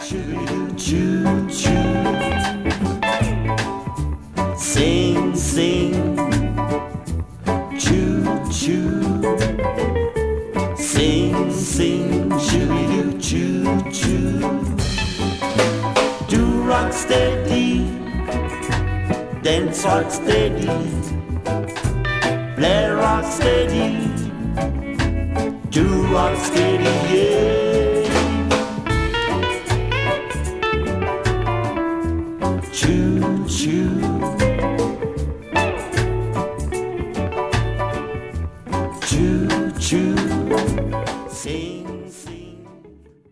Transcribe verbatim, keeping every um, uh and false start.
choo choo. Sing, sing, choo choo. Sing, sing, choo choo choo. Do rock steady, dance rock steady, play rock steady, do rock steady, yeah. Choo choo.